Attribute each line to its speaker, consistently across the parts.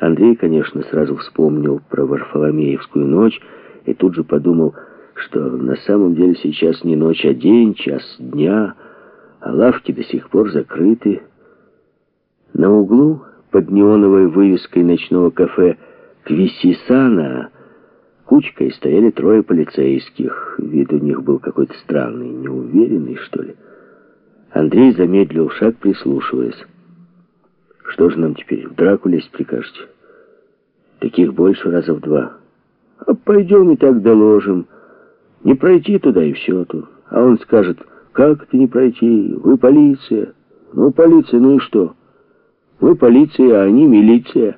Speaker 1: Андрей, конечно, сразу вспомнил про Варфоломеевскую ночь и тут же подумал, что на самом деле сейчас не ночь, а день, час дня, а лавки до сих пор закрыты. На углу под неоновой вывеской ночного кафе «Квисисана» кучкой стояли трое полицейских. Вид у них был какой-то странный, неуверенный, что ли. Андрей замедлил шаг, прислушиваясь. Что же нам теперь, в драку лезть прикажете? Таких больше раза в два. А пойдем и так доложим. Не пройти туда и все тут. А он скажет, как это не пройти? Вы полиция. Ну, полиция, ну и что? Вы полиция, а они милиция.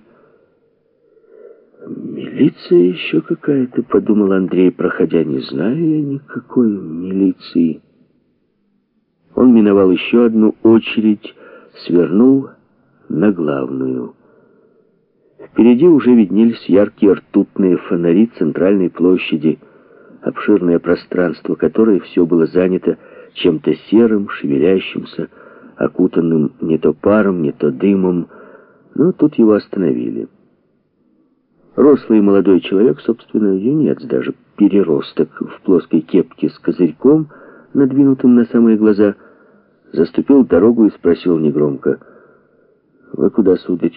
Speaker 1: Милиция еще какая-то, подумал Андрей, проходя, не знаю я никакой милиции. Он миновал еще одну очередь, свернул на главную. Впереди уже виднелись яркие ртутные фонари центральной площади, обширное пространство которой все было занято чем-то серым, шевелящимся, окутанным не то паром, не то дымом, но тут его остановили. Рослый молодой человек, собственно, юнец, даже переросток, в плоской кепке с козырьком, надвинутым на самые глаза, заступил дорогу и спросил негромко: «Вы куда, сударь?»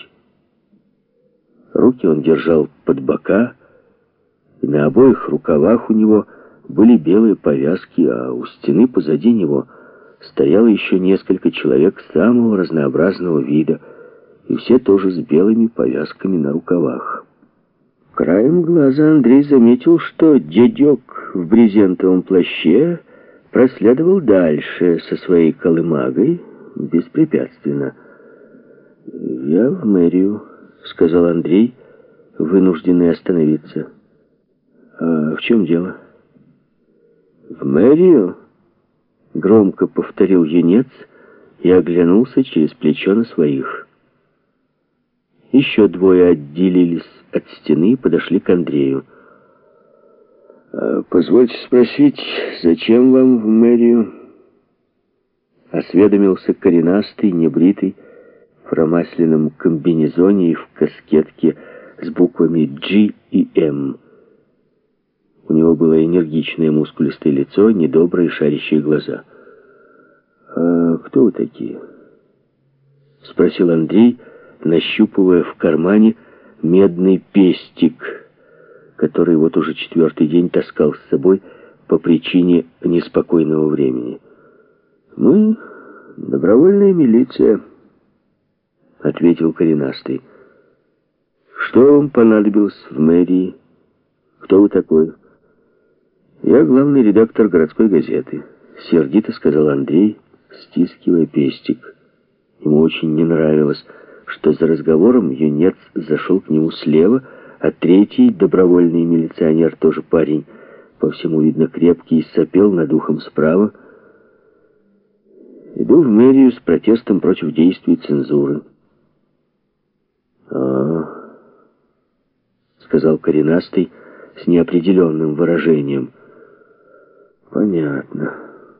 Speaker 1: Руки он держал под бока, и на обоих рукавах у него были белые повязки, а у стены позади него стояло еще несколько человек самого разнообразного вида, и все тоже с белыми повязками на рукавах. Краем глаза Андрей заметил, что дядек в брезентовом плаще проследовал дальше со своей колымагой беспрепятственно. «Я в мэрию», — сказал Андрей, вынужденный остановиться. «А в чем дело?» «В мэрию?» — громко повторил юнец и оглянулся через плечо на своих. Еще двое отделились от стены и подошли к Андрею. «Позвольте спросить, зачем вам в мэрию?» Осведомился коренастый, небритый, в промасленном комбинезоне и в каскетке с буквами G и M. У него было энергичное мускулистое лицо, недобрые шарящие глаза. «А кто вы такие?» — спросил Андрей, нащупывая в кармане медный пестик, который вот уже 4-й день таскал с собой по причине неспокойного времени. «Мы добровольная милиция», — ответил коренастый. «Что вам понадобилось в мэрии? Кто вы такой?» «Я главный редактор городской газеты», — сердито сказал Андрей, стискивая пестик. Ему очень не нравилось, что за разговором юнец зашел к нему слева, а третий, добровольный милиционер, тоже парень, по всему видно крепкий, сопел над ухом справа. «Иду в мэрию с протестом против действий цензуры». Сказал коренастый с неопределенным выражением. «Понятно.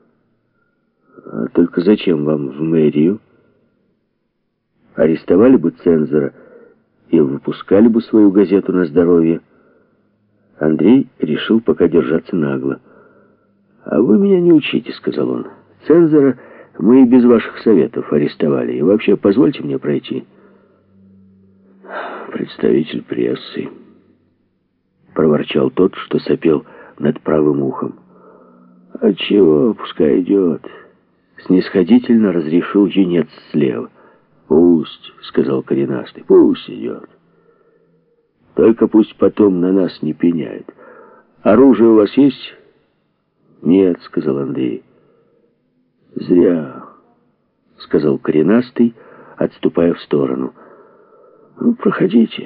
Speaker 1: А только зачем вам в мэрию? Арестовали бы цензора и выпускали бы свою газету на здоровье». Андрей решил пока держаться нагло. «А вы меня не учите», — сказал он. «Цензора мы и без ваших советов арестовали. И вообще, позвольте мне пройти». «Представитель прессы», — проворчал тот, что сопел над правым ухом. «А чего, пускай идет», — снисходительно разрешил юнец слева. «Пусть», — сказал коренастый, — «пусть идет. Только пусть потом на нас не пеняет. Оружие у вас есть?» «Нет», — сказал Андрей. «Зря», — сказал коренастый, отступая в сторону. «Ну, проходите».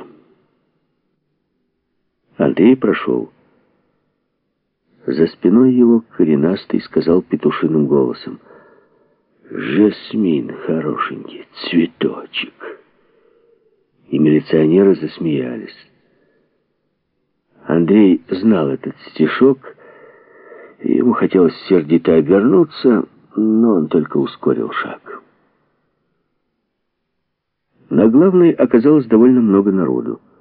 Speaker 1: Андрей прошел. За спиной его коренастый сказал петушиным голосом: «Жасмин хорошенький, цветочек». И милиционеры засмеялись. Андрей знал этот стишок, и ему хотелось сердито обернуться, но он только ускорил шаг. На главной оказалось довольно много народу.